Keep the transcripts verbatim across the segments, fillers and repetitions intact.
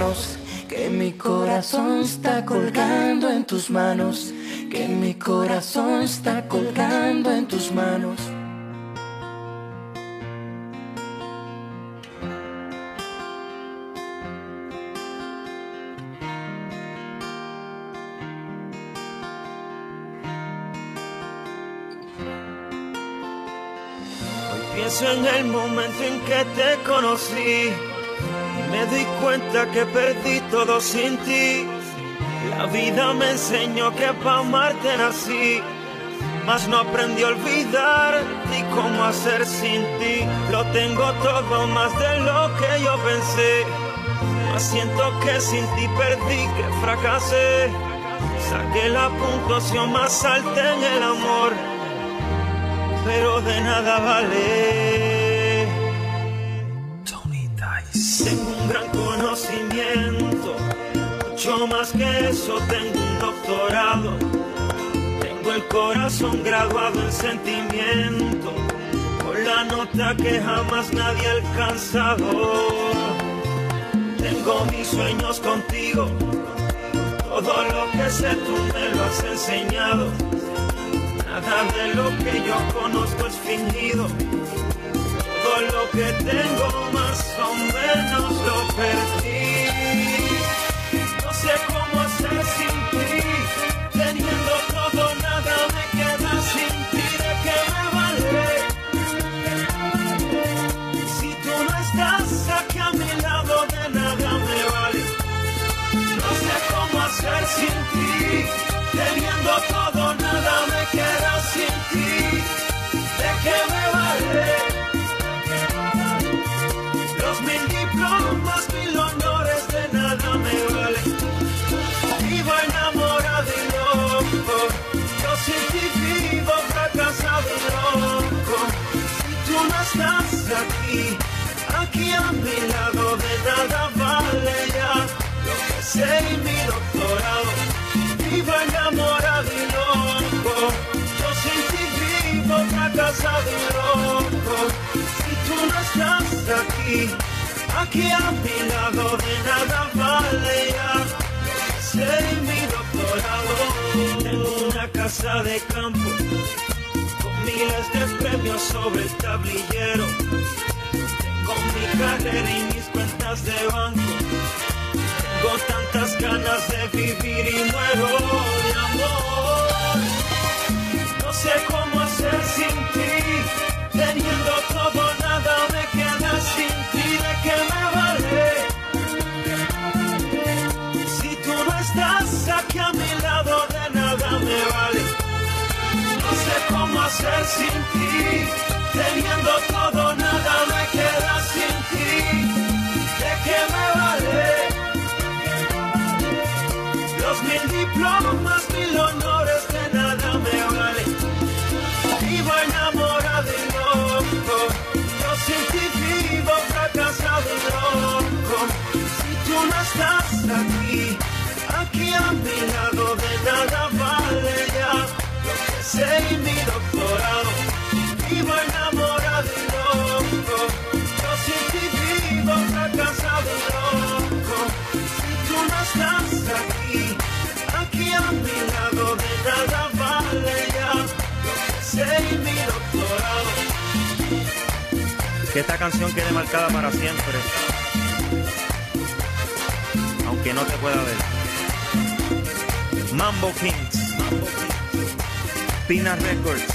manos, que mi corazón está colgando en tus manos, que mi corazón está colgando en tus manos. Pienso en el momento en que te conocí y me di cuenta que perdí todo sin ti. La vida me enseñó que pa' amarte nací, mas no aprendí a olvidar ni cómo hacer sin ti. Lo tengo todo más de lo que yo pensé, mas siento que sin ti perdí, que fracasé. Saqué la puntuación más alta en el amor, pero de nada vale. Tony Dice. Tengo un gran conocimiento, mucho más que eso, tengo un doctorado. Tengo el corazón graduado en sentimiento, con la nota que jamás nadie ha alcanzado. Tengo mis sueños contigo, todo lo que sé tú me lo has enseñado. Nada de lo que yo conozco es fingido, todo lo que tengo más o menos lo perdí. No sé cómo hacer sin ti, teniendo todo nada me queda sin ti. ¿De qué me vale? Si tú no estás aquí a mi lado, de nada me vale. No sé cómo hacer sin ti, teniendo todo nada me queda sin ti. ¿De qué me vale? Los mil diplomas, mil honores, de nada me vale. Vivo enamorado y loco, yo sin ti vivo fracasado y loco. Si tú no estás aquí, aquí a mi lado, de nada vale ya lo que sé y mi doctorado. Vivo enamorado y loco, yo sin ti vivo fracasado y loco. Si tú no estás aquí, aquí a mi lado, de nada vale ya lo que sé y mi doctorado. Tengo una casa de campo con miles de premios sobre el tablillero. Tengo mi carrera y mis cuentas de banco. Tengo tantas ganas de vivir y muero de amor. No sé cómo hacer sin ti, teniendo todo nada me queda sin ti. ¿De qué me vale? Si tú no estás aquí a mi lado, de nada me vale. No sé cómo hacer sin ti, teniendo todo nada me queda sin ti. ¿De qué me vale? Los mil diplomas, mil honores, de nada me vale. Vivo enamorado y loco, yo sin ti vivo fracasado y loco. Si tú no estás aquí, aquí a mi lado, de nada vale ya lo que sé y mi doctorado. Vivo enamorado y loco, yo sin ti vivo fracasado y loco. Si tú no estás aquí, aquí a mi lado, de nada vale ya lo que sé y mi doctorado. Que esta canción quede marcada para siempre, aunque no te pueda ver. Mambo Kings, Pina Records,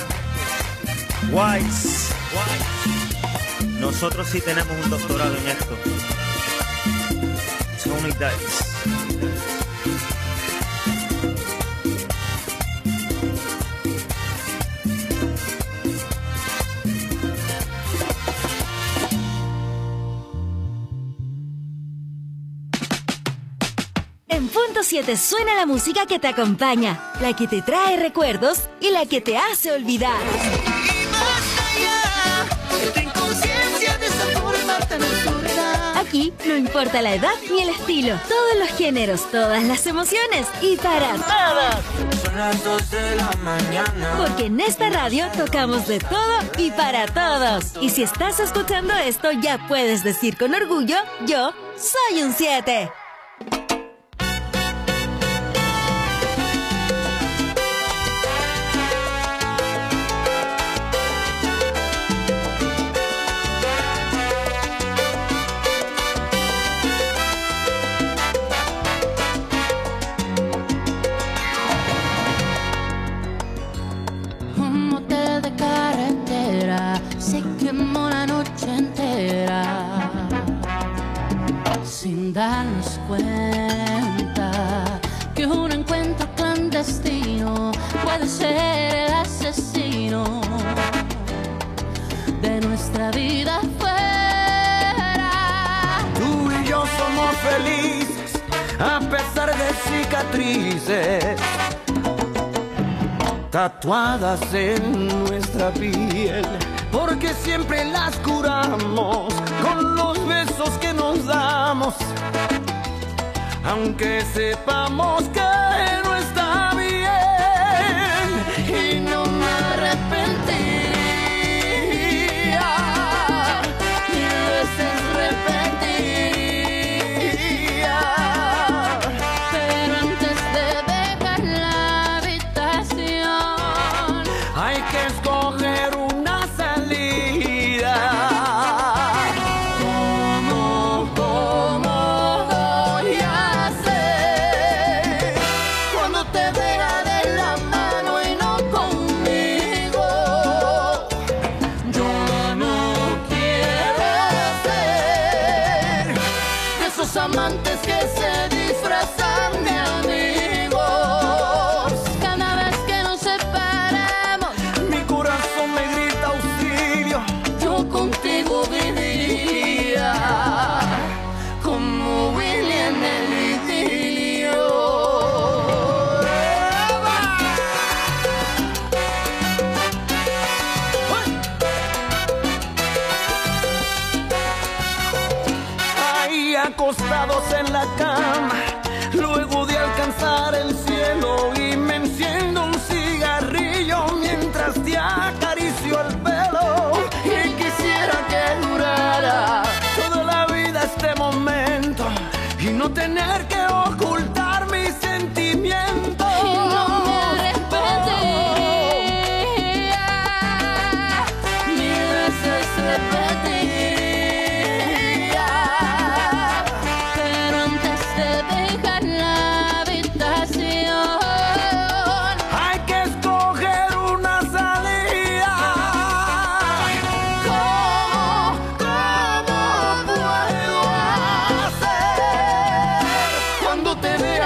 Wise. Nosotros sí tenemos un doctorado en esto. Tony Dice. En Punto siete suena la música que te acompaña, la que te trae recuerdos y la que te hace olvidar. Aquí no importa la edad ni el estilo, todos los géneros, todas las emociones y para todos. Son las dos de la mañana. Porque en esta radio tocamos de todo y para todos. Y si estás escuchando esto, ya puedes decir con orgullo, yo soy un siete. Darnos cuenta que un encuentro clandestino puede ser el asesino de nuestra vida fuera. Tú y yo somos felices a pesar de cicatrices tatuadas en nuestra piel, porque siempre las curamos con los besos que nos damos, aunque sepamos que no está bien. Y no me arrepentiría, mil veces repetiría, pero antes de dejar la habitación hay que escoger una salida. Amantes que se disfrazan de amigos. Cada vez que nos separamos, Mi corazón me grita auxilio. yo contigo viviría como Willy en el idilio. Ahí acostados en la cama, luego de alcanzar el cielo, y me enciendo un cigarrillo mientras te acaricio el pelo. Y quisiera que durara Toda la vida este momento y no tener que ocultar mis sentimientos. y no me arrepentiría, mil veces repetiría, pero antes de dejar la habitación Hay que escoger una salida. ¿Cómo, cómo puedo hacer cuando te vea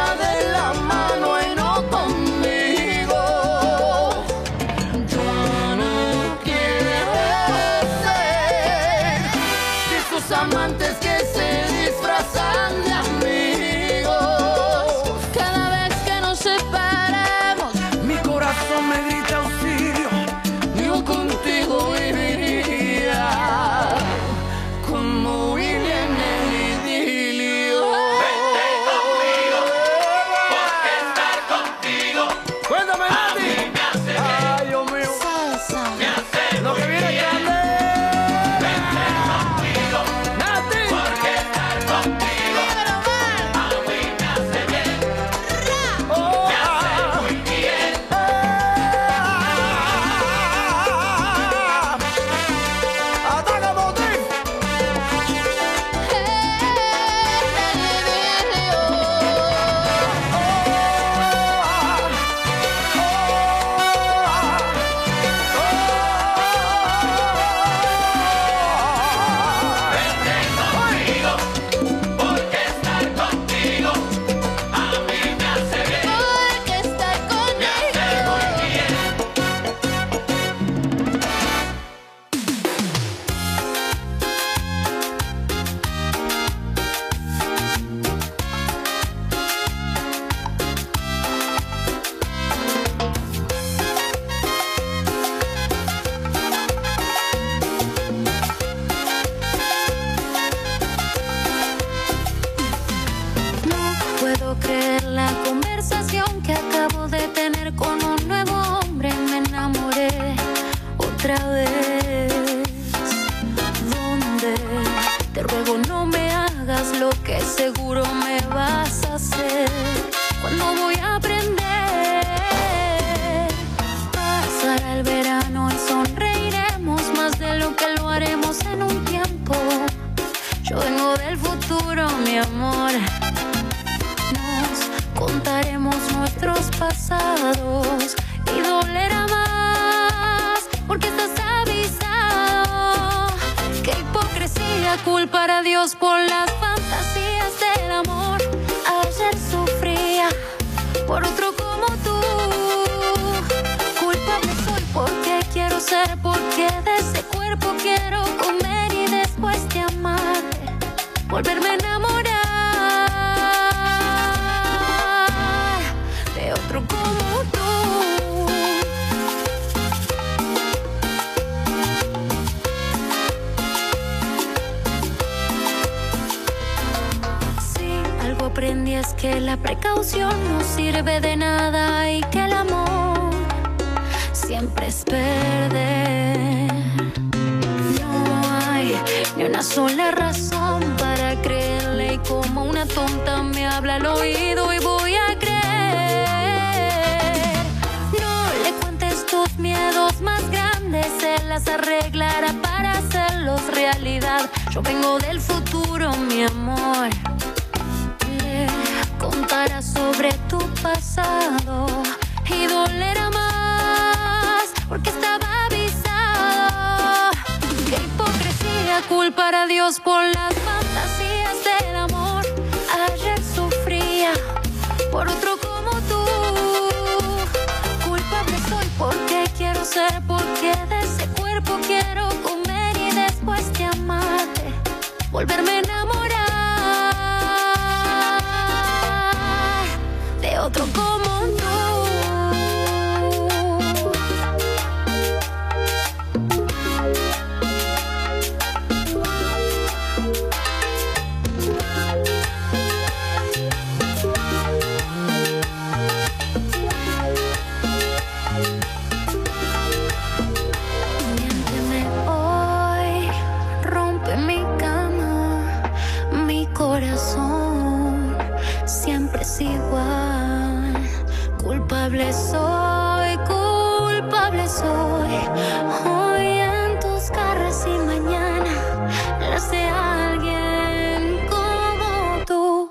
creer la conversación que acabo de tener con un nuevo hombre. Me enamoré otra vez. ¿Dónde? Te ruego no me hagas lo que seguro me vas a hacer. ¿Cuándo voy a aprender? Pasará el verano y sonreiremos más de lo que lo haremos en un tiempo. Yo vengo del futuro, mi amor. Nos contaremos nuestros pasados y dolerá más porque estás avisado. Qué hipocresía culpar a Dios por las fantasías del amor. Ayer sufría por otro como tú. Culpable soy porque quiero ser, porque de ese cuerpo quiero comer y después de amarte volverme a enamorar de otro como tú. Si algo aprendí es que la precaución no sirve de nada y que el amor siempre es perder. No hay ni una sola razón para creerle y como una tonta me habla al oído y voy a creer. No le cuentes tus miedos más grandes, él las arreglará para hacerlos realidad. Yo vengo del futuro, mi amor. Le contará sobre tu pasado y dolerá más porque estaba avisado. Qué hipocresía culpar a Dios por las fantasías del amor. Ayer sufría por otro como tú. Culpable soy porque quiero ser, porque de ese cuerpo quiero comer y después de amarte volverme a enamorar de otro como tú. Miénteme hoy, rompe mi cama, mi corazón siempre es igual. Culpable soy, culpable soy. Hoy en tus carros y mañana las de alguien como tú.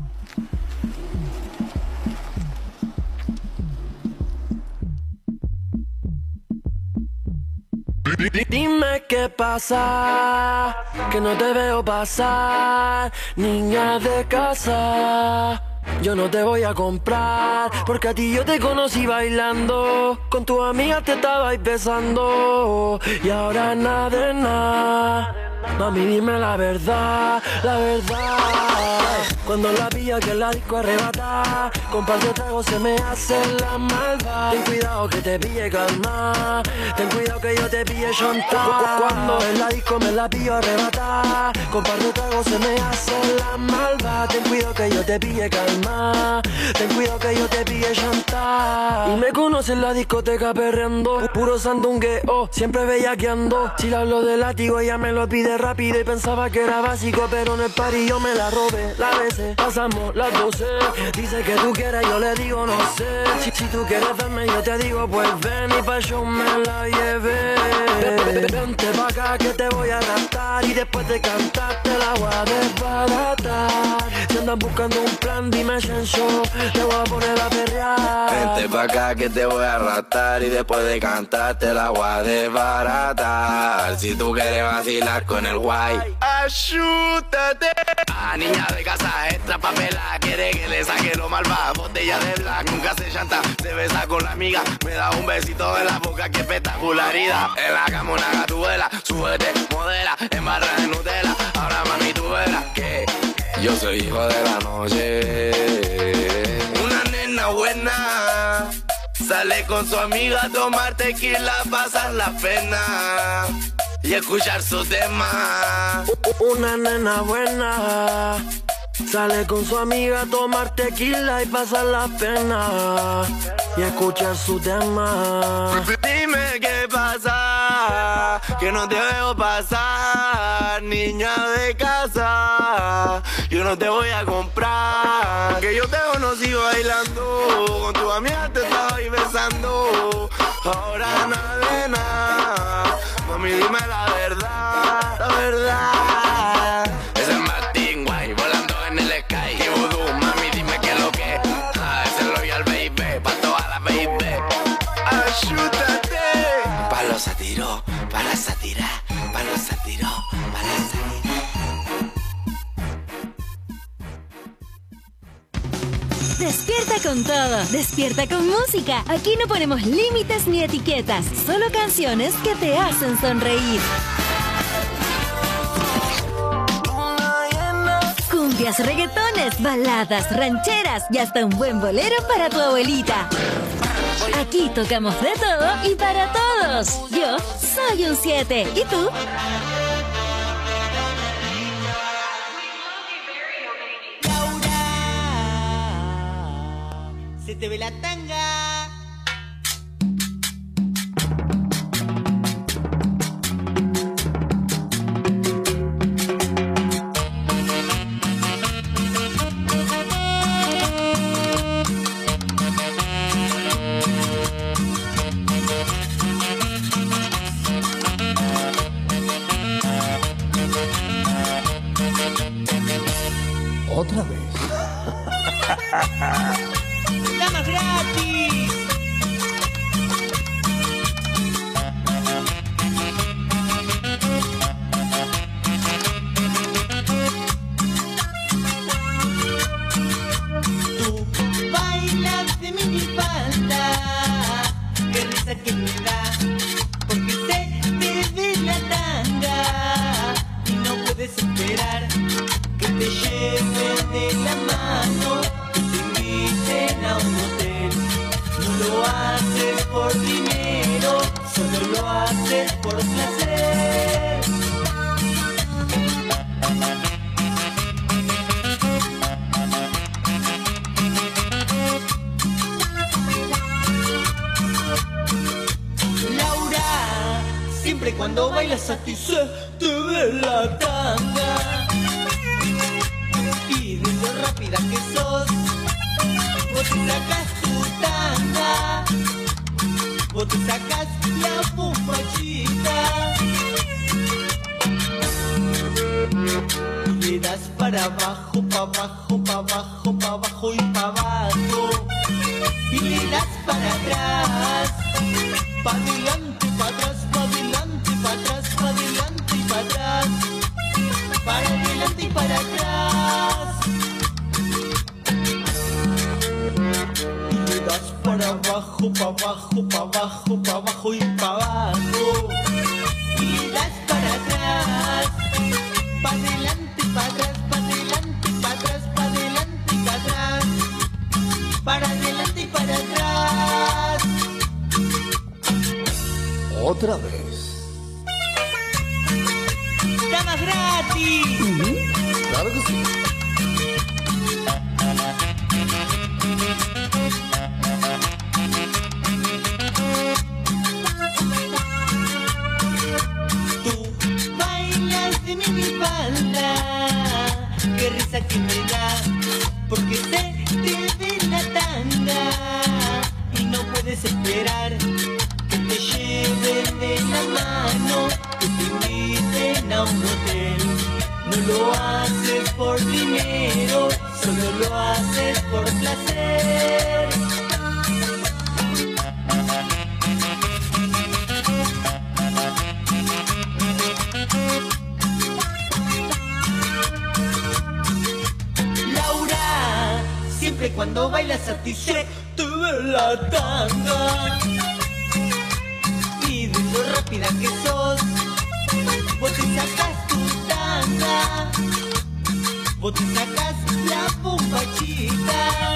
Dime qué pasa, que no te veo pasar, niña de casa. Yo no te voy a comprar, porque a ti yo te conocí bailando. Con tus amigas te estabais besando, y ahora nada de nada. Mami, dime la verdad, la verdad. Cuando la pilla que la disco arrebata, con par de tragos se me hace la malva. Ten cuidado que te pille calma, ten cuidado que yo te pille chonta. Cuando en la disco me la pillo arrebata, con par de tragos se me hace la malva. Ten cuidado que yo te pille calma, ten cuidado que yo te pille chonta. Y me conoce en la discoteca perreando, puro sandungueo, siempre bellaqueando. Si le hablo de látigo ella me lo pide rápido y pensaba que era básico, pero en el party yo me la robé, la besé, pasamos las doce. Dice que tú quieres, yo le digo no sé. Si, si tú quieres verme, yo te digo pues ven y pa' show me la llevé. Vente pa' acá que te voy a raptar y después de cantar te la voy a desbaratar. Si andas buscando un plan, dime Shencho, te voy a poner a perrear. Vente pa' acá que te voy a raptar y después de cantar te la voy a desbaratar. Si tú quieres vacilar con el guay, ayúdate. Ah, niña de casa, extra papela, quiere que le saque lo malva. Botella de black, nunca se chanta, se besa con la amiga, me da un besito en la boca, qué espectacularidad. En la cama una gatuela, súbete, modela, en barra de Nutella. Ahora mami tú verás que yo soy hijo de la noche. Una nena buena, sale con su amiga a tomar tequila, pasar la pena y escuchar su tema. Una nena buena, Sale con su amiga a tomar tequila y pasar la pena y escuchar su tema. Dime qué pasa, que no te veo pasar, niña de casa. Yo no te voy a comprar, que yo te conocí bailando, con tu amiga te estaba ahí besando. Ahora nada de nada, mami dime la verdad, la verdad. Es el Martín Guay volando en el sky. Que vudú, mami dime qué es lo que. Ah, es el Royal Baby, pa' toda la baby. Ayúdate. Pa' los satiro, pa' la sátira, pa' los satiro, pa' la sátira. Despierta con todo, despierta con música. Aquí no ponemos límites ni etiquetas, solo canciones que te hacen sonreír. Cumbias, reggaetones, baladas, rancheras y hasta un buen bolero para tu abuelita. Aquí tocamos de todo y para todos. Yo soy un siete. ¿Y tú? Se te ve la tanga. Otra vez. ¡Damas gratis! Tú bailas de minifalda, qué risa que me da, porque se te ve la tanga y no puedes esperar que te lleven de la mano, que te inviten a un hotel. No lo haces por dinero, solo lo haces por placer. Laura, siempre cuando bailas a ti se te ve la tanga. Y de lo rápida que sos, vos te sacas tu tanga, vos te sacas la bombachita y le das para abajo, para abajo, para abajo, para abajo y para abajo, y le das para atrás, para adelante, para atrás, para adelante, para atrás, para adelante y para atrás, para adelante y para atrás. Y le das para abajo, para abajo, para abajo, para abajo y para abajo. Y le das para atrás, para adelante, para atrás, para adelante, para atrás, para adelante y para atrás, para adelante y para atrás. Otra vez. ¡Damas gratis! Uh-huh. Claro que sí. Tú bailas de minifalda, qué risa que me da, porque se te ve la tanga y no puedes esperar que te lleven de la mano, que te inviten a un hotel. No lo haces por dinero, solo lo haces por placer. Laura, siempre cuando bailas a ti se te ve la tanga. Y de lo rápida que sos, vos te sacas tu tanga, vos te sacas la bombachita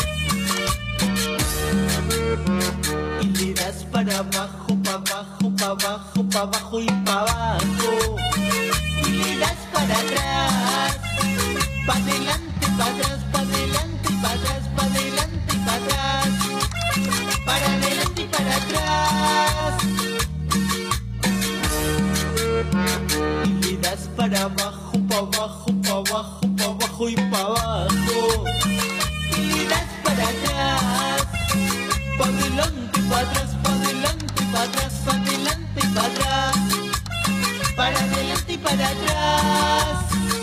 y le das para abajo, para abajo, para abajo, para abajo y para abajo, y le das para atrás, pa' adelante, pa' atrás, pa' adelante, pa' atrás, pa' adelante, pa' atrás, para adelante y para atrás. Y le das para abajo, pa' abajo, pa' abajo, pa' abajo y pa' abajo. Y le das para atrás, pa' adelante, pa' atrás, pa' adelante, pa' atrás, pa' adelante y pa' atrás, para adelante y para atrás.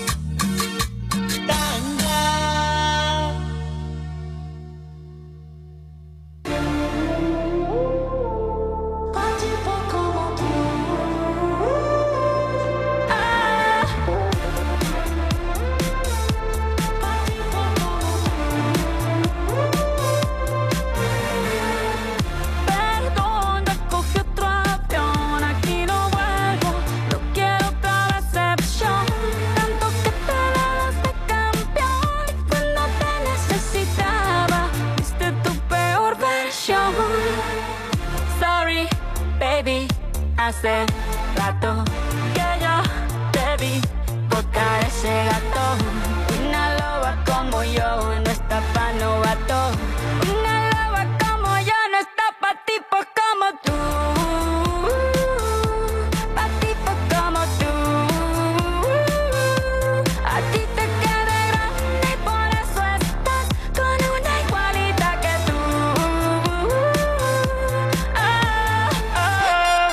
Hace rato que yo te vi tocar ese gato. Una loba como yo no está pa' novato. Una loba como yo no está pa' tipos como tú. Pa' tipos como tú. A ti te queda grande y por eso estás con una igualita que tú. Ah, ah.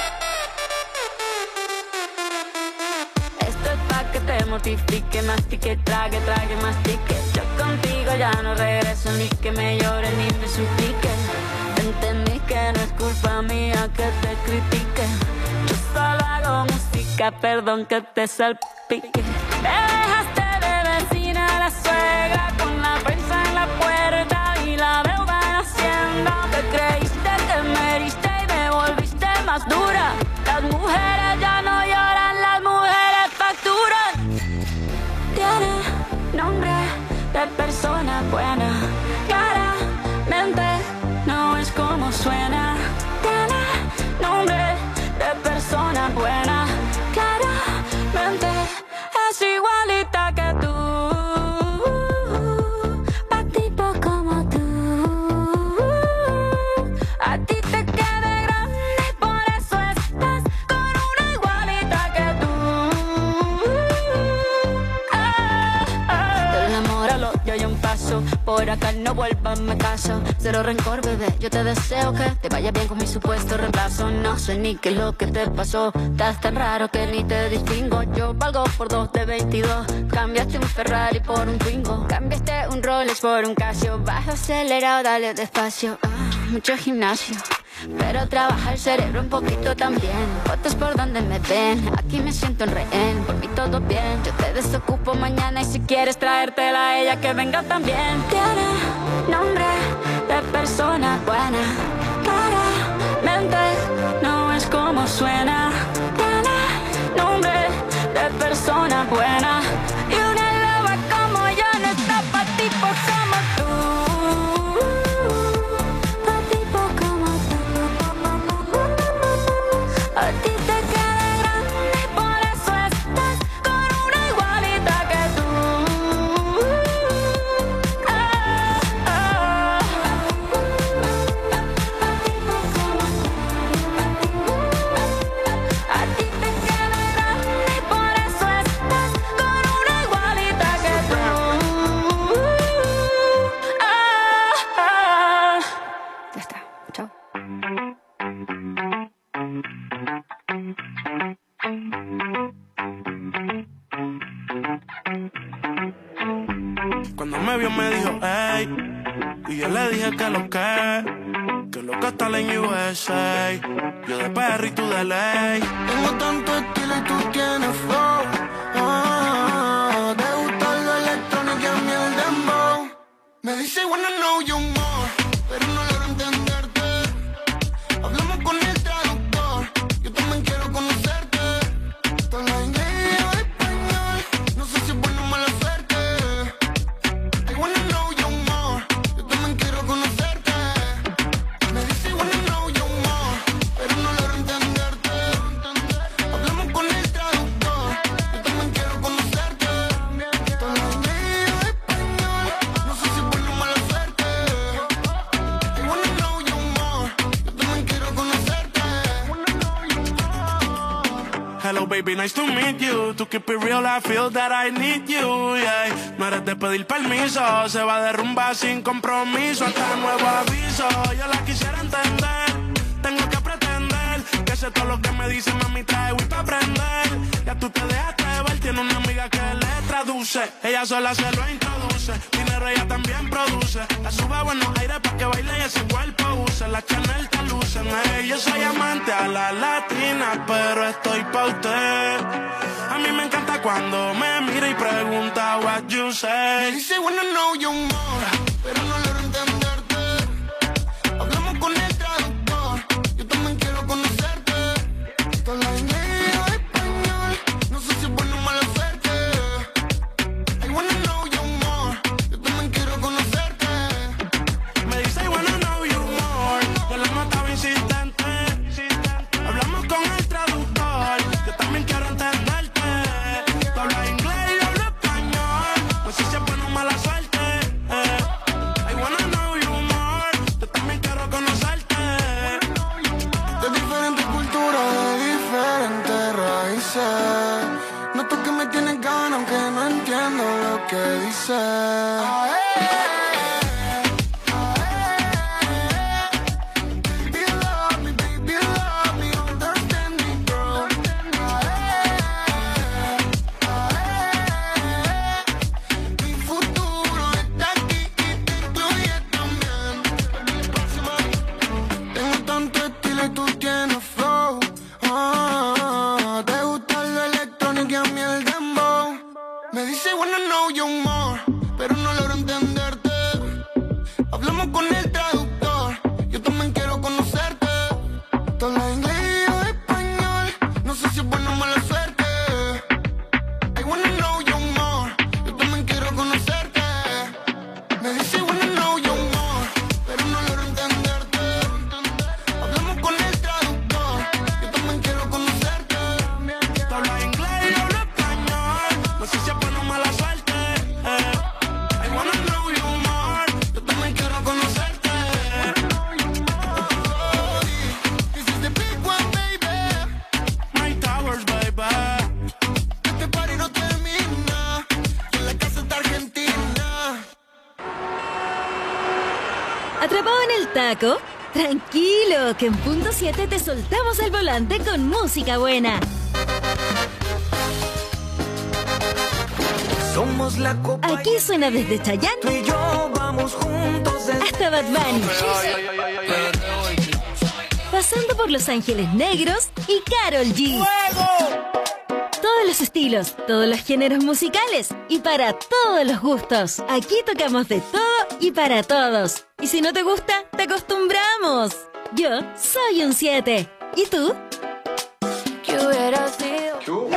Te mortifique, mastique, trague, trague, mastique. Yo contigo ya no regreso, ni que me llore ni me suplique. Entendí que no es culpa mía que te critique. Yo solo hago música, perdón que te salpique. Me dejaste de vecina a la suegra, con la prensa en la puerta y la deuda en Hacienda. Te creíste que me heriste y me volviste más dura. Las mujeres ya no lloran, las mujeres facturan. Tiene nombre de persona buena, claramente no es como suena. Tiene nombre de persona buena, claramente es igualita que tú. Pa' tipo como tú. A ti te queda grande y por eso estás con una igualita que tú. Yo hay un paso, por acá no vuelvas, me caso. Cero rencor, bebé, yo te deseo que te vaya bien con mi supuesto reemplazo. No sé ni qué es lo que te pasó, estás tan raro que ni te distingo. Yo valgo por dos de veintidós, cambiaste un Ferrari por un Twingo. Cambiaste un Rolex por un Casio, baja acelerado, dale despacio. Ah, mucho gimnasio, pero trabaja el cerebro un poquito también. Fotos por donde me ven, aquí me siento en rehén. Por mí todo bien, yo te desocupo mañana. Y si quieres traértela a ella, que venga también. Tiene nombre de persona buena, claramente no es como suena. Tiene nombre de persona buena, y una loba como yo no está pa' tipos como tú. A ti te queda grande y por eso estás con una igualita que tú. Ah, ah. A ti te queda grande y por eso estás con una igualita que tú. Ah, ah. Ya está, chao. Cuando me vio me dijo, hey, y yo le dije que lo que, que lo que está en U S A. Yo de perro y tú de ley. Tengo tanto estilo y tú tienes flow. Ah, te gusta lo electrónico y a mí el dembow. Me dice wanna know you more, pero no logro entenderte. Hablamos con el traductor, yo también quiero conocerte. Está la inglés o español, no sé si es bueno o mala suerte. I wanna know you more, yo también quiero conocerte. Me dice wanna know you more, pero no logro entenderte. Hablamos con el traductor, yo también quiero conocerte. Está la inglés baby, nice to meet you. To keep it real, I feel that I need you, yeah. No eres de pedir permiso, se va a derrumbar sin compromiso. Hasta nuevo aviso, yo la quisiera entender. Tengo que pretender que sé todo lo que me dice, mami, trae Wii pa' aprender. Ya tú te dejaste ver, tiene una amiga que le traduce. Ella sola se lo introduce, dinero ella también produce. La sube a buenos aires pa' que baile y ese cuerpo use. La Chanel te luce, hey, yo soy amante a la latina, pero estoy pa' usted. A mí me encanta cuando me mira y pregunta what you say. Me dice wanna know you more, pero no logro entenderte. Hablamos con el traductor, yo también quiero conocerte. Toda la inglés y español, no sé si es bueno o mala suerte. I wanna know you more, yo también quiero conocerte. Me dice I wanna know you more, yo la notaba insistente. Hablamos con el traductor, yo también quiero entenderte. Tú hablas inglés y yo hablo español, no sé si es bueno o mala suerte. I wanna know you more, yo también quiero conocerte. De diferentes culturas, de diferentes raíces. Noto que me tienes ganas aunque no entiendo lo que dices. ¿Atrapado en el taco? Tranquilo, que en punto siete te soltamos el volante con música buena. Somos la copa. Aquí suena desde Chayanne Tú y yo vamos juntos desde... hasta Bad Bunny, pasando por Los Ángeles Negros y Karol G. ¡Fuego! Todos los estilos, todos los géneros musicales y para todos los gustos. Aquí tocamos de todo y para todos. Y si no te gusta, te acostumbramos. Yo soy un siete. ¿Y tú? ¿Qué hubiera sido?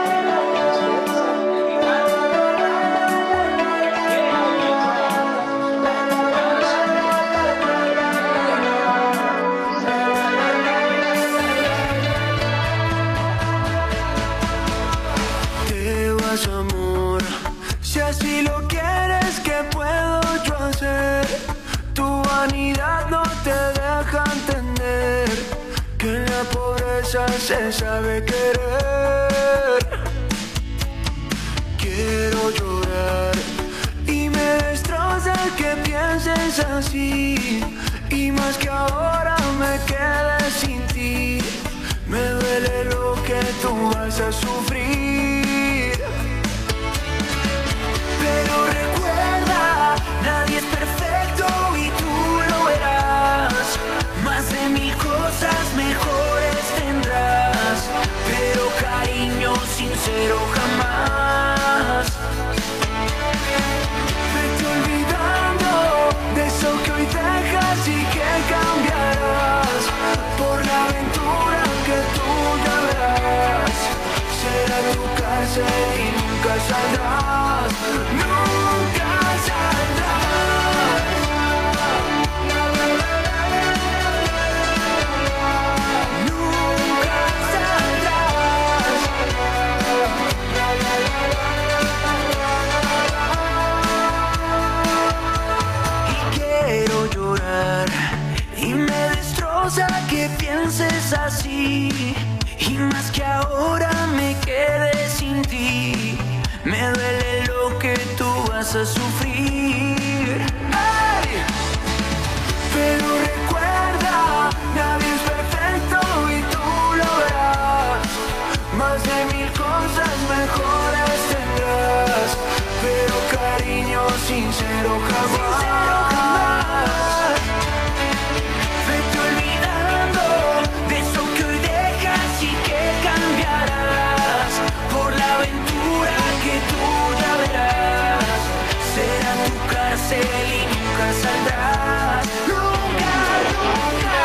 Te vas, amor, si así lo quieres, ¿qué puedo yo hacer? Tu vanidad no te deja entender que en la pobreza se sabe querer. Quiero llorar y me destroza que pienses así, y más que ahora me quede sin ti. Me duele lo que tú vas a sufrir, pero recuerda, nadie es perfecto y tú lo verás. Más de mil cosas mejores tendrás, pero cariño sincero jamás. Vete olvidando de eso que hoy dejas y que cambiarás por la aventura que tú ya verás. Será tu cárcel y nunca saldrás, nunca saldrás. Nunca saldrás. Y quiero llorar y me destroza que pienses así, y más que ahora me vas a sufrir. ¡Ay! Pero recuerda, nadie es perfecto y tú lo verás. Más de mil cosas mejores tendrás, pero cariño sincero jamás. Sincero jamás. Vete olvidando de eso que hoy dejas y que cambiarás por la aventura que tú ya verás. Será tu cárcel y nunca saldrás. Nunca, nunca.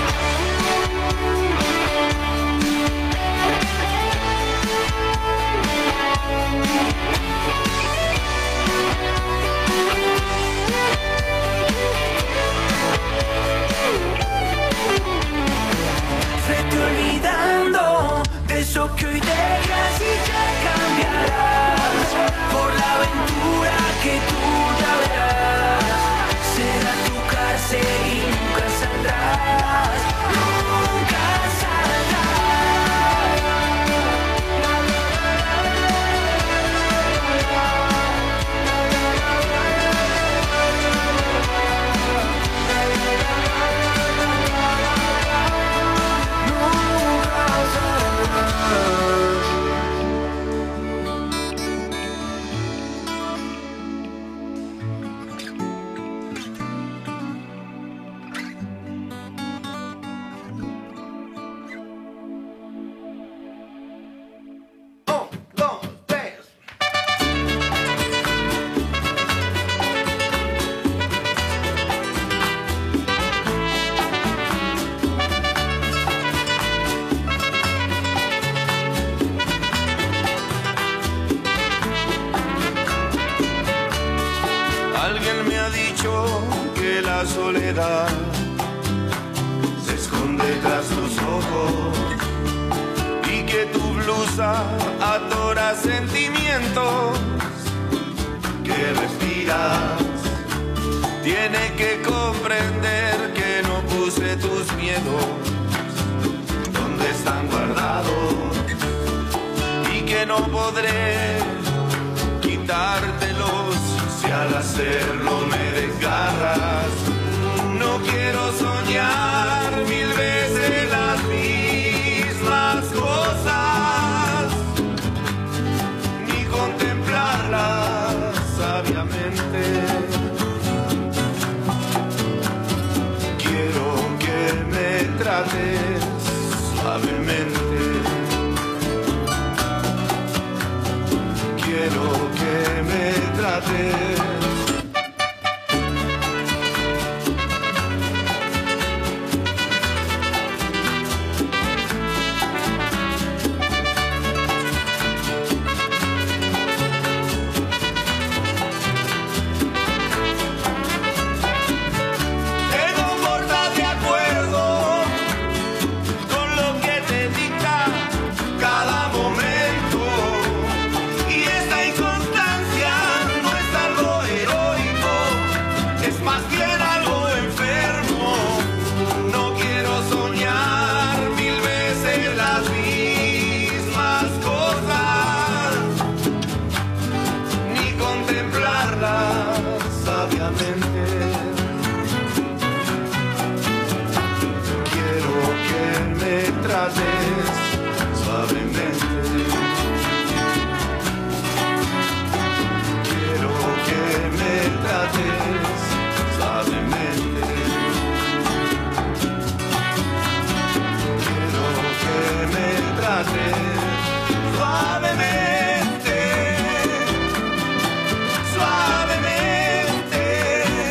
Vete olvidando de eso que hoy dejas y ya cambiarás por la aventura que tú ya verás. Será tu cárcel y nunca saldrás. Nunca Alguien me ha dicho que la soledad se esconde tras tus ojos y que tu blusa atora sentimientos que respiras. Tiene que comprender que no puse tus miedos donde están guardados y que no podré quitártelos si al hacerlo me desgarras. No quiero soñar mil veces las mismas cosas, ni contemplarlas sabiamente. Quiero que me trates suavemente. Quiero que me trates. Suavemente,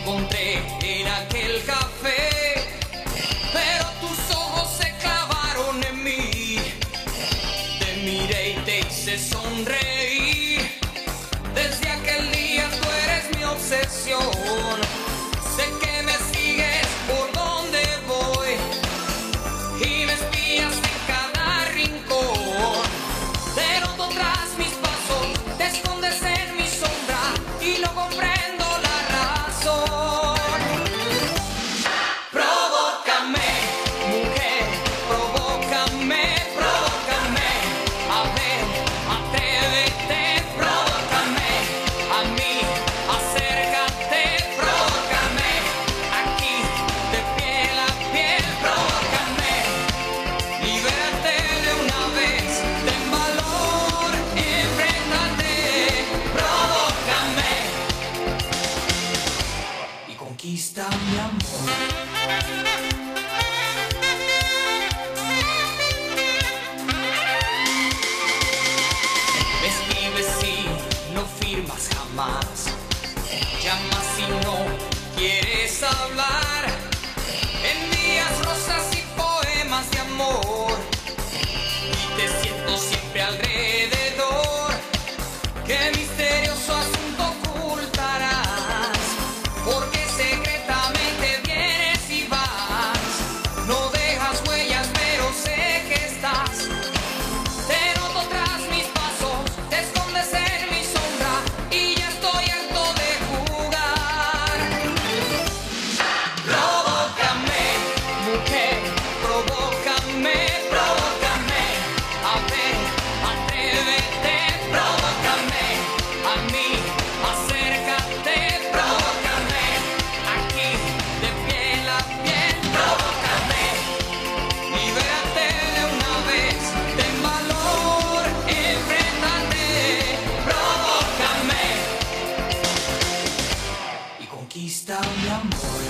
encontré en aquel café, pero tus ojos se clavaron en mí. Te miré y te hice sonreír. Desde aquel día tú eres mi obsesión. Sé que me sigues por donde voy y me espías en cada rincón. Te noto tras mis pasos, te escondes en mi sombra y no comprendo la razón. Provócame, mujer, provócame, provócame. A ver, atrévete, provócame. A mí, acércate, provócame. Aquí, de piel a piel, provócame. Libérate de una vez, ten valor, enfréntate, provócame y conquista mi amor. Me escribes y no firmas jamás, llamas y no quieres hablar, envías rosas y poemas de amor y te siento siempre alrededor. Qué misterioso asunto ocultarás, porque secretamente vienes y vas. No dejas huellas, pero sé que estás. Te noto tras mis pasos, te escondes en mi sombra y ya estoy harto de jugar. Provócame, mujer, provócame, provócame. A ver, atrévete, provócame. A mí, acércate, provócame. Aquí, de piel a piel, provócame. Libérate de una vez, ten valor, enfréntate, provócame y conquista mi amor.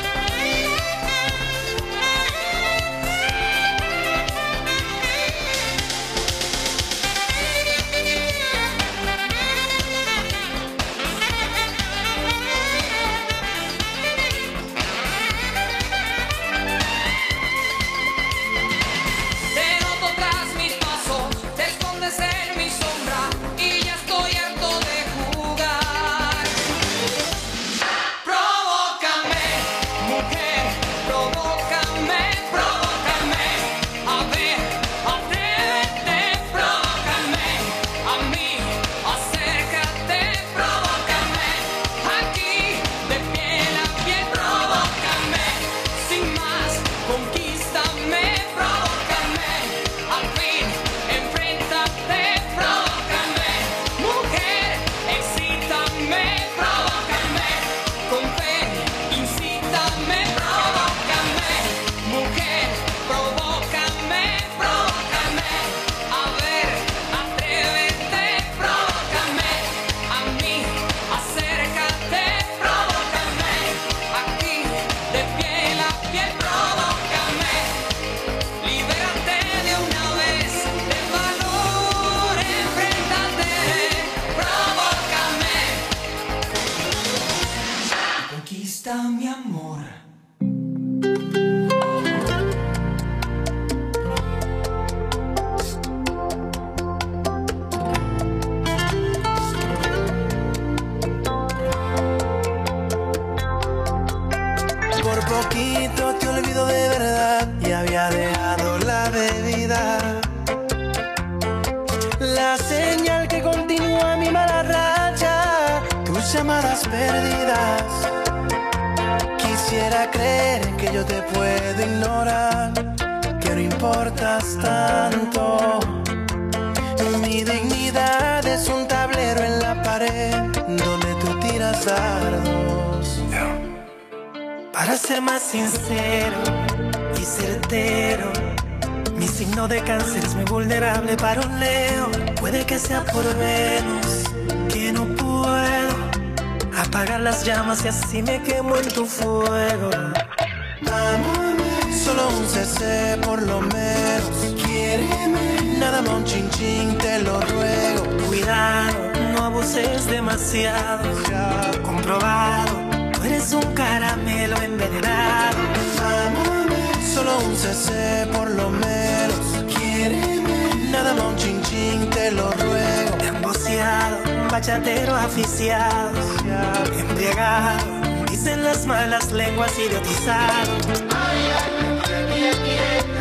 Te noto tras mis pasos, te escondes en mi sombra y ya estoy harto de jugar. Provócame, mujer, provócame, provócame. A ver, atrévete, provócame. A mí, acércate, provócame. Aquí, de piel a piel, provócame. Sin más, conquístame, provócame. Al fin, enfréntate, provócame. Mujer, excítame, provócame. Con fe, incítame, provócame. Mujer, provócame, provócame. A ver, atrévete, provócame. A mí, acércate, provócame. Aquí, de piel a piel, provócame. Libérate de una vez, ten valor, enfréntate, provócame y conquista mi amor. Por poquito te olvido de verdad y había dejado la bebida. La señal que continúa mi mala racha, tus llamadas perdidas. Quisiera creer que yo te puedo ignorar, que no importas tanto. Mi dignidad es un tablero en la pared donde tú tiras dardos. Para ser más sincero y certero, mi signo de cáncer es muy vulnerable para un Leo. Puede que sea por Venus, que no puedo apagar las llamas y así me quemo en tu fuego. Amame, solo un C C por lo menos. Quiéreme, nada más un chin chin, te lo ruego. Cuidado, no abuses demasiado. Ya comprobado, tú eres un cc por lo menos. Quiéreme, nada más un chin chin, te lo ruego. Emboceado, bachatero aficiado, embriagado, dicen las malas lenguas, idiotizado. Ay, ay, ay, ay, ay,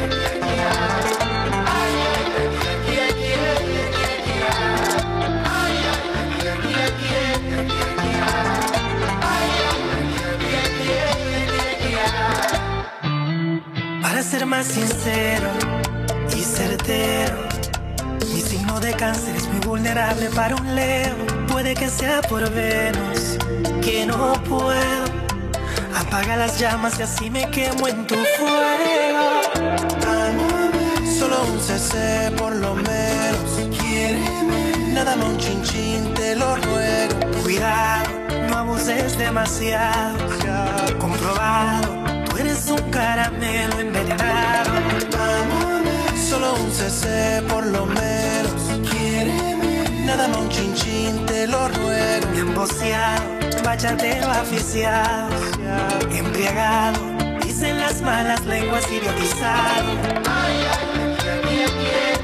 para ser más sincero y certero, mi signo de cáncer es muy vulnerable para un Leo. Puede que sea por Venus, que no puedo. Apaga las llamas y así me quemo en tu fuego. Solo un cc por lo menos. Quiéreme, nada más un chin chin, te lo ruego. Cuidado, no abuses demasiado. Comprobado, tú eres un caramelo envenenado. Solo un cc por lo menos. Quiéreme, nada más un chin chin, te lo ruego. Mi emboceado, bachatero aficiado, embriagado, dicen las malas lenguas, idiotizado. Ay, ay, ay, ay, ay.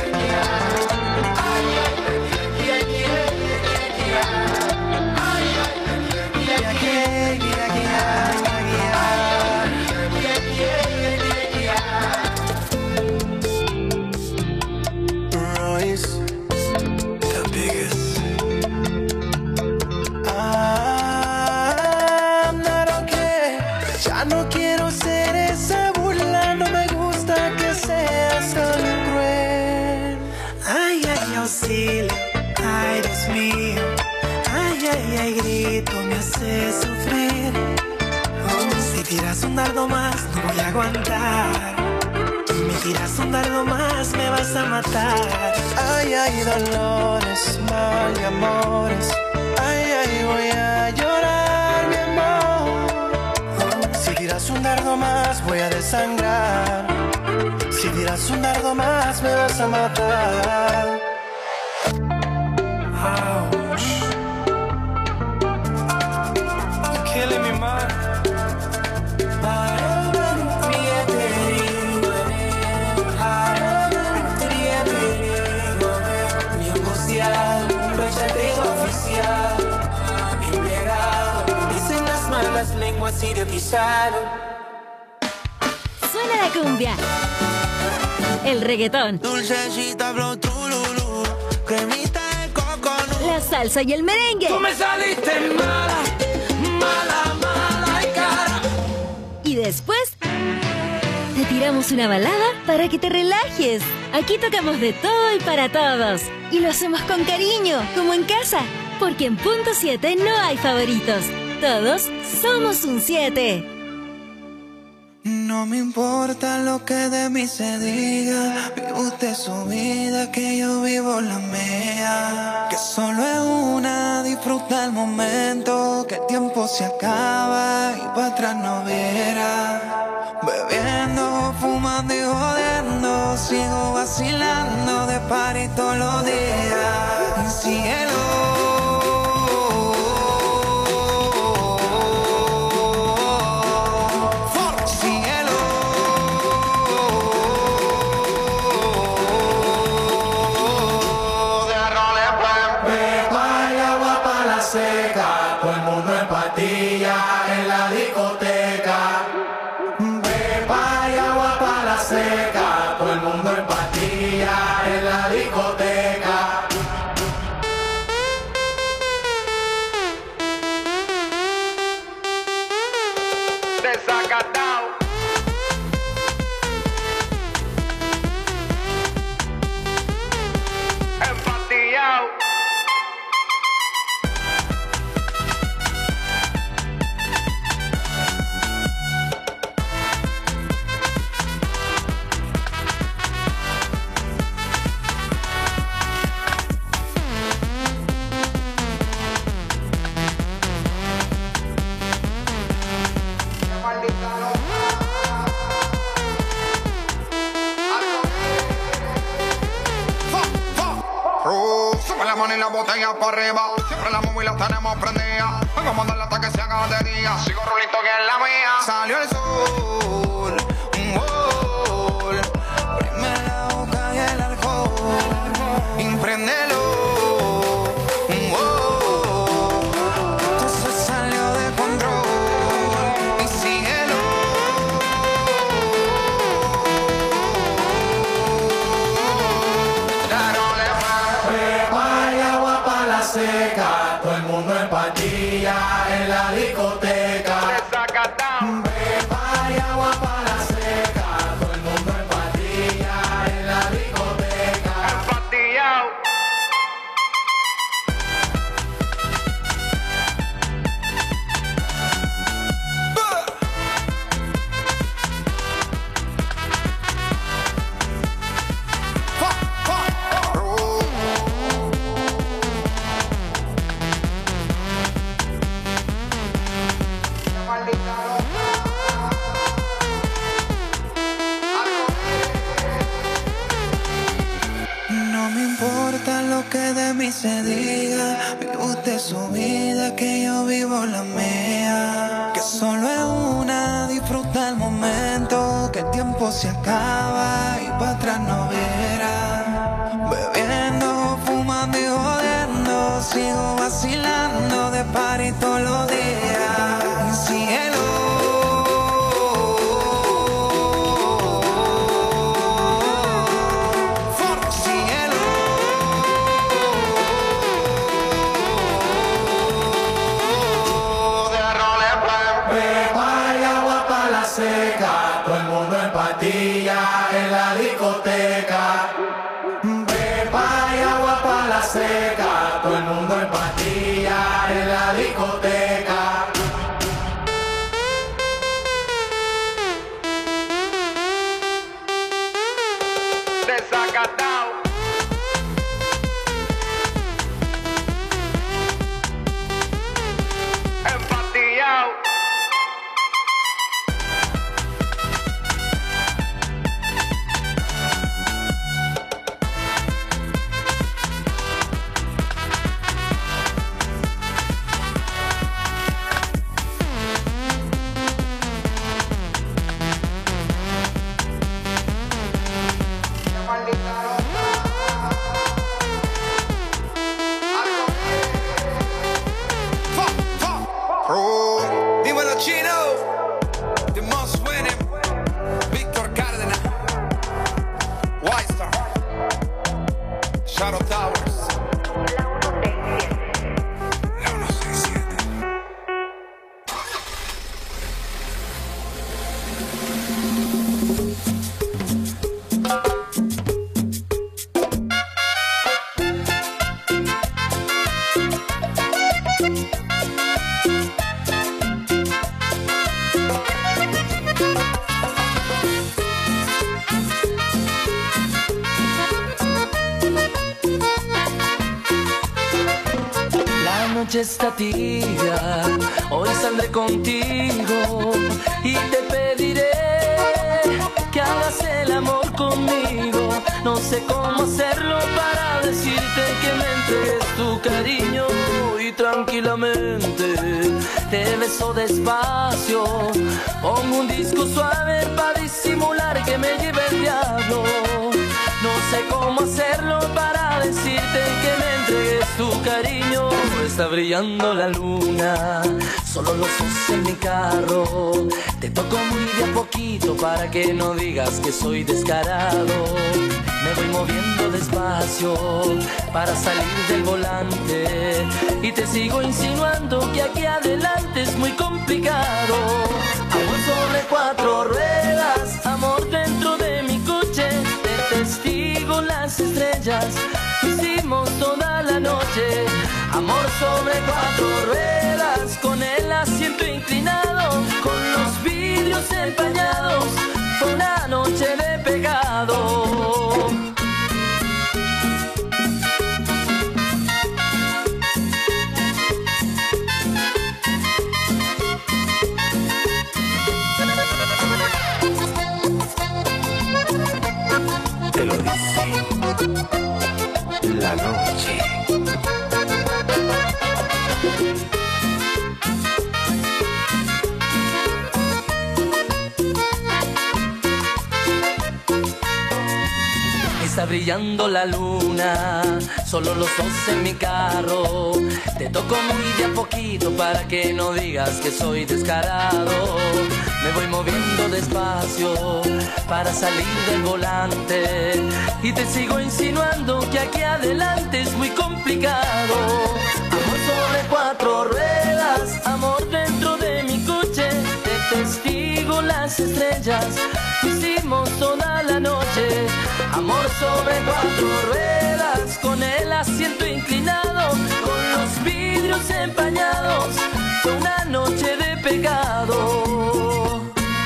Ay, Dios mío, ay, ay, ay, grito, me hace sufrir. Oh, si tiras un dardo más, no voy a aguantar. Me tiras un dardo más, me vas a matar. Ay, ay, dolores, mal y amores. Ay, ay, voy a llorar, mi amor. Oh, si tiras un dardo más, voy a desangrar. Si tiras un dardo más, me vas a matar. Ouch. You're killing me, man. Mi emboceado, bachatero oficial, embriagado, dicen las malas lenguas, idiotizado. Suena la cumbia, el reggaetón, Dulcecita, flow, trululú, cremita de coco, la salsa y el merengue. Tú me saliste mala, mala, mala y cara. Y después te tiramos una balada para que te relajes. Aquí tocamos de todo y para todos. Y lo hacemos con cariño, como en casa. Porque en Punto siete no hay favoritos. Todos somos un siete. No me importa lo que de mí se diga. Vive usted su vida, que yo vivo la mía. Que solo es una, disfruta el momento. Que el tiempo se acaba y para atrás no verá. Bebiendo, fumando y jodiendo, sigo vacilando de party todos los días. Cielo. La botella para arriba, siempre la móvil la tenemos prendida. Vengo a mandarla hasta que se haga de día. Sigo rulito que es la mía. Salió el sol, oh, la discoteca. Beba y agua para la seca. Todo el mundo en patilla en la discoteca. Empatillao. No me importa lo que de mí se diga, vive usted su vida, que yo vivo la mía. Que solo es una, disfruta el momento, que el tiempo se acaba y para atrás no verá. Bebiendo, fumando y jodiendo, sigo vacilando de party todos los días. Cielo. Seca, todo el mundo en patilla en la discoteca. Beba y agua para la seca, todo el mundo en patilla en la discoteca. Desacatao. Empatillao. Dímelo, Chino, the most winning, Víctor Cárdenas, White Star, Shadow Towers, la uno seis siete. La noche está tibia, hoy saldré contigo y te pediré que hagas el amor conmigo. No sé cómo hacerlo para decirte que me entregues tu cariño y tranquilamente te beso despacio. Pongo un disco suave para disimular que me lleve el diablo. No sé cómo hacerlo para decirte que me entregues tu cariño. Está brillando la luna, solo los ojos en mi carro. Te toco muy de a poquito para que no digas que soy descarado. Me voy moviendo despacio para salir del volante y te sigo insinuando que aquí adelante es muy complicado. Amor sobre cuatro ruedas, amor dentro de mi coche, de testigo las estrellas, hicimos toda la noche. Amor sobre cuatro ruedas, con el asiento inclinado, con los vidrios empañados, fue una noche de pecado. Te lo dice la noche. Está brillando la luna, solo los dos en mi carro. Te toco muy de a poquito para que no digas que soy descarado. Me voy moviendo despacio para salir del volante y te sigo insinuando que aquí adelante es muy complicado. Amor sobre cuatro ruedas, amor de estrellas, hicimos toda la noche. Amor sobre cuatro ruedas, con el asiento inclinado, con los vidrios empañados, fue una noche de pecado.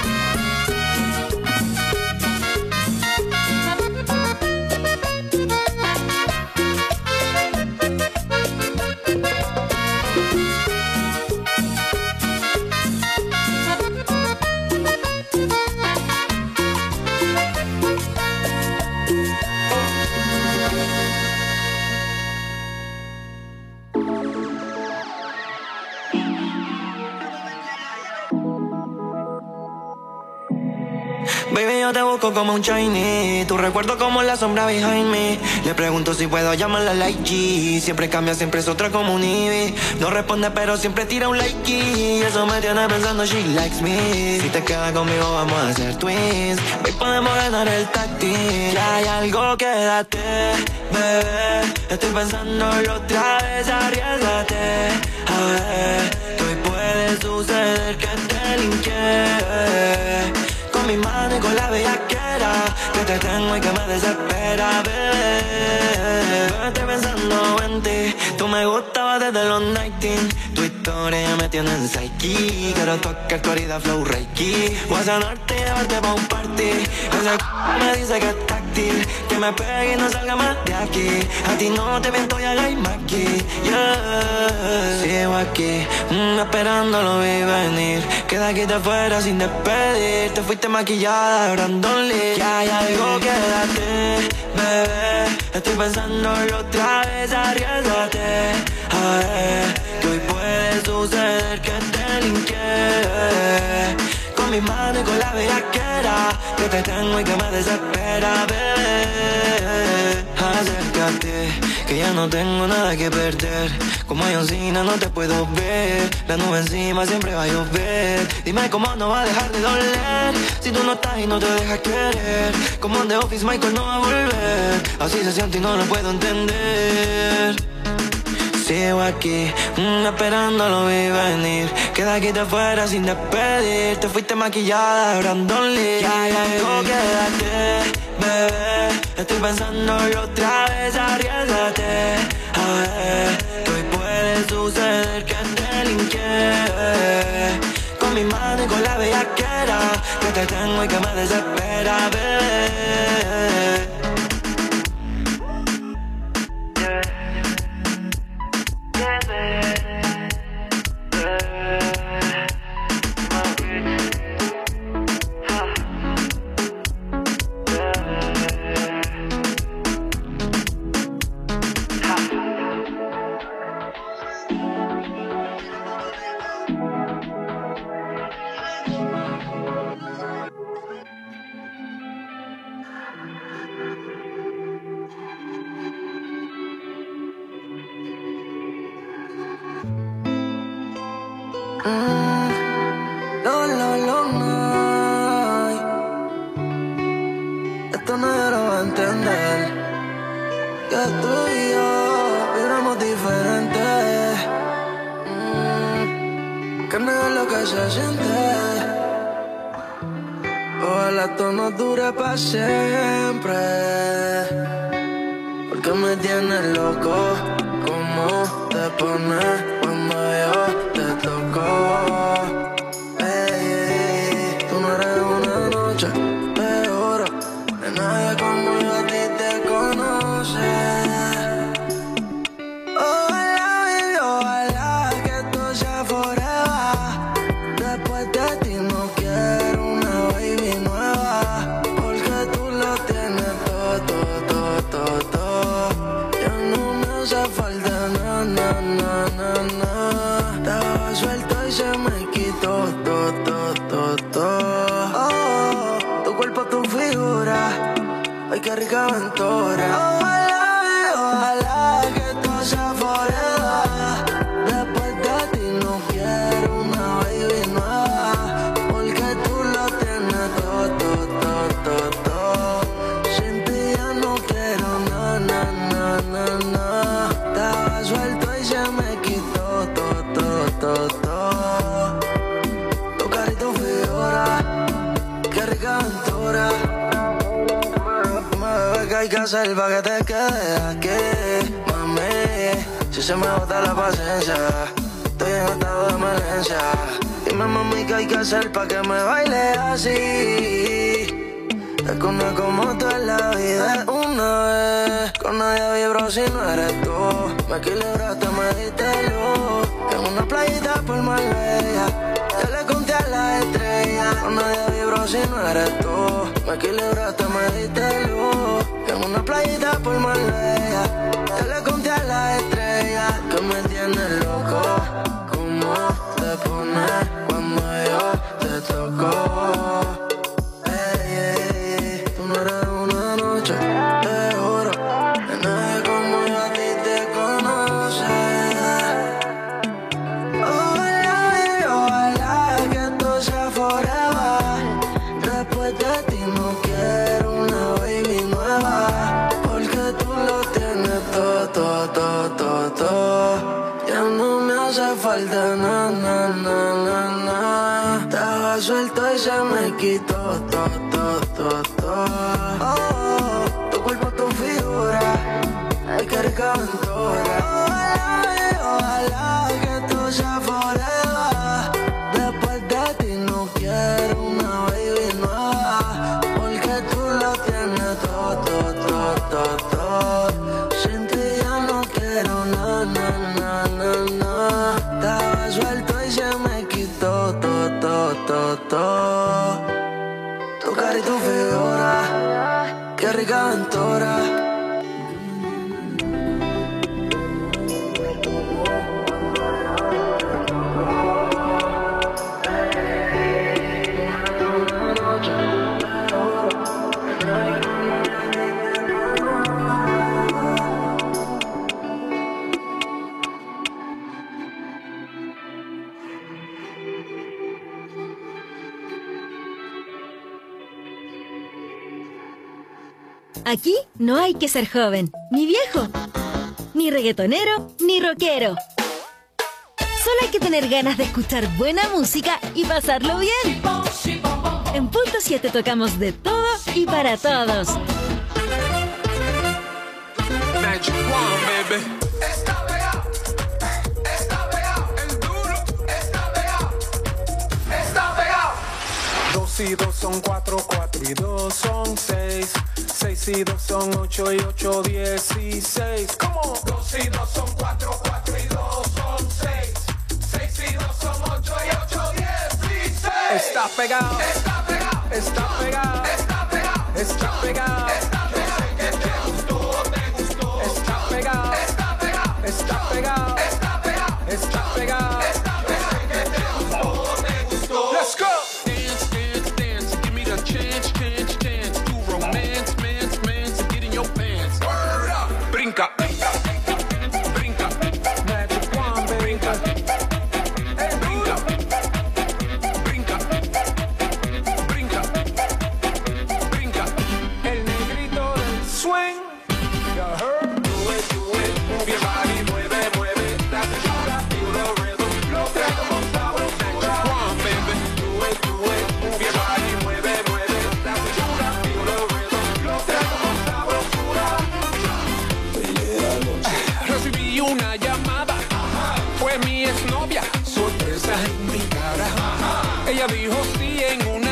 Baby, yo te busco como un Chinese, tu recuerdo como la sombra behind me. Le pregunto si puedo llamarla like G. Siempre cambia, siempre es otra como un Ivy. No responde pero siempre tira un like y eso me tiene pensando she likes me. Si te quedas conmigo vamos a ser twins. Baby, podemos ganar el táctil. Si hay algo, quédate, bebé. Estoy pensándolo otra vez, arriésgate. A ver, que hoy puede suceder que te linke. Con mi mano y con la bellaquera que te tengo y que me desespera, bebé. Estoy pensando en ti, tú me gustabas desde los nineteen. Tu historia ya me tiene en psyche. Quiero tocar tu herida flow reiki. Voy a sanarte y llevarte pa' un party. Ese c*** me dice que es táctil, que me pegue y no salga más de aquí. A ti no te miento y hagáis aquí, yeah. Sigo aquí, mm, esperando lo vi venir. Queda aquí te fuera sin despedir. Te fuiste maquillada, Brandon Lee. Que hay algo, quédate, bebé. Estoy pensándolo otra vez, arriésgate. A ver, que hoy puede suceder que te linke. Con mi mano y con la bellaquera que te tengo y que me desespera, bebé. Acércate, que ya no tengo nada que perder. Como John no te puedo ver. La nube encima siempre va a llover. Dime cómo no va a dejar de doler si tú no estás y no te dejas querer. Como en The Office Michael no va a volver. Así se siente y no lo puedo entender. Sigo aquí, mm, esperando lo vi venir. Queda aquí te fuera sin despedir. Te fuiste maquillada, Brandon Lee. Ya hay algo, quédate, bebé. Estoy pensándolo otra vez, arriésgate. A ver, que hoy puede suceder que te linke. Con mi mano y con la bellaquera que te tengo y que me desespera, bebé. No, no, no, no. Esto nadie lo va a entender. Que tú y yo vibramos diferente. Mm, que no es lo que se siente. Ojalá esto no dure para siempre. Porque me tienes loco. ¿Cómo te pones cuando yo te toco? De oro, de nadie como yo a ti te conoce. Ojalá, baby, ojalá que esto sea forever. Después de ti no quiero una baby nueva, porque tú lo tienes todo, todo, todo, todo. Ya no me hace falta nada, nada, nada, nada. Estaba suelto y se me quitó todo, todo, todo, todo. Tu figura, ay qué rica aventura. Ojalá, ojalá que esto sea forever. Después de ti no quiero una baby nueva, porque tú lo tienes todo, todo, todo, todo, todo. Sin ti ya no quiero nada, nada, nada, nada. Estaba suelto y se me quitó todo, todo, todo, todo. Tu cara y tu figura, hay que hacer pa' que te quedes aquí, mami? Si se me bota la paciencia, estoy en estado de emergencia. Dime, mami, ¿qué hay que hacer pa' que me baile así? Es que una como tú en la vida es una vez. Con nadie vibro si no eres tú. Me equilibraste, me diste luz. En una playita por Marbella yo le conté a las estrellas. Con nadie vibro si no eres tú. Me equilibraste, me diste luz. En una playita por Marbella yo le conté a las estrellas. Que me tienes loco. ¿Cómo te pones cuando yo te toco? Falta na, na, na, na, na. Estaba suelto y se me quitó to, to, to, to. Oh, tu cuerpo, tu figura, ay, qué rica aventura. Ojalá, ojalá que tú seas forever. Después de ti no quiero una baby nueva, porque tú lo tienes todo, todo, todo, todo, todo. Sin ti ya no quiero na, na, na, na, na. Estaba suelto y se me quitó todo, todo, todo, todo. Tu cara y tu figura, qué rica aventura. Aquí no hay que ser joven, ni viejo, ni reggaetonero, ni rockero. Solo hay que tener ganas de escuchar buena música y pasarlo bien. En Punto siete tocamos de todo y para todos. Magic One, baby. Está pegado, está pegado, el duro, está pegado, está pegado. Dos y dos son cuatro, cuatro y dos son seis. Seis y dos son ocho y ocho, dieciséis. ¿Cómo? Dos y dos son cuatro, cuatro y dos son seis. Seis y dos son ocho y ocho, dieciséis. Está pegado, está pegado, está pegado, está pegado, está pegado. Está pegado, que te gustó, te gustó. Está pegado, está pegado, está pegado, está pegado, está pegado. Está pegado, que te gustó, te gustó. Let's go. Dance, dance, dance, give me the chance, chance, chance to romance, man, man, to get in your pants. Word up, brinca, brinca, brinca, Magic One, brinca, hey, brinca, brinca, brinca, brinca. El negrito del swing, you heard? Do it, do it, move your body, mueve, mueve. That's the shot, feel the rhythm, lo traemos sabroso. Magic One, baby, do it, do it, move your body, mueve, mueve. That's the shot, feel the rhythm, lo traemos sabrosura. Recibí una llamada, fue mi exnovia, sorpresa en mi cara. Ella dijo sí en un